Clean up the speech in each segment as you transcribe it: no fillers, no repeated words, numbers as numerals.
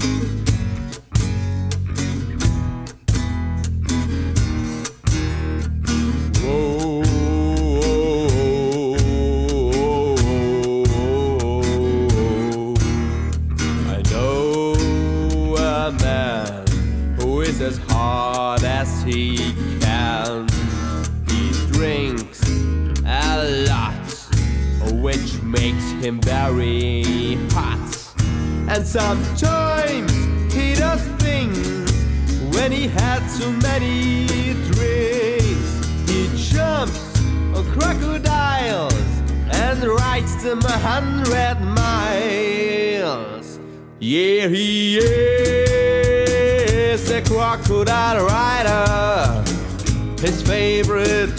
As hard as he can. He drinks a lot, which makes him very hot. And sometimes he does things when he had too many drinks. He jumps on crocodiles and rides them 100 miles. Yeah, he is a crocodile rider. His favorite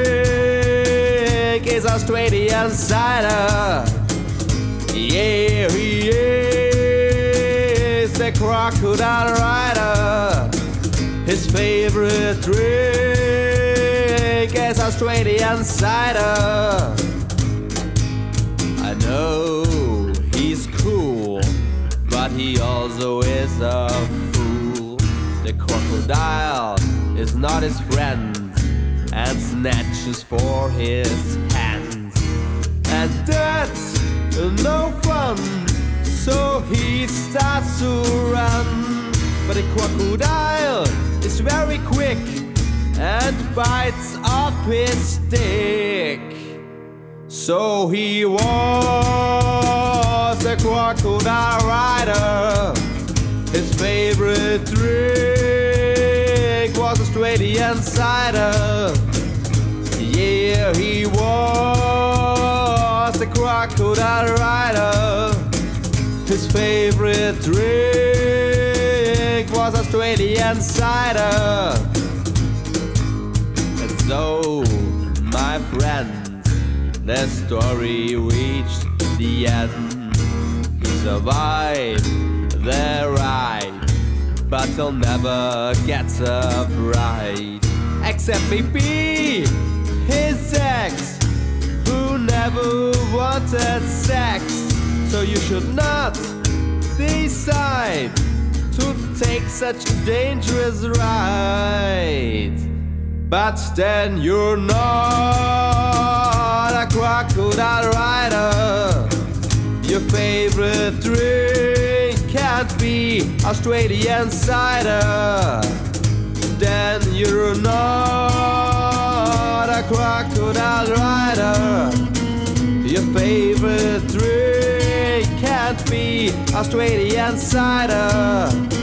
drink is Australian cider. Yeah, he is a crocodile rider. His favorite drink is Australian cider. I know he's cool, but he also is a fool. The crocodile is not his friend and snatches for his hands. And that's no fun, so he starts to run. But the crocodile is very quick and bites off his stick. So he was a crocodile rider. His favorite drink was Australian cider. Yeah, he was a crocodile rider. His favorite drink was Australian cider. And so, my friend, the story reached the end. He survived the ride, but he'll never get a bride. Except maybe his ex, who never wanted sex. So you should not decide to take such a dangerous ride. But then you're not a crocodile rider. Your favorite drink can't be Australian cider. Then you're not a crocodile rider. Your favorite drink can't be Australian cider.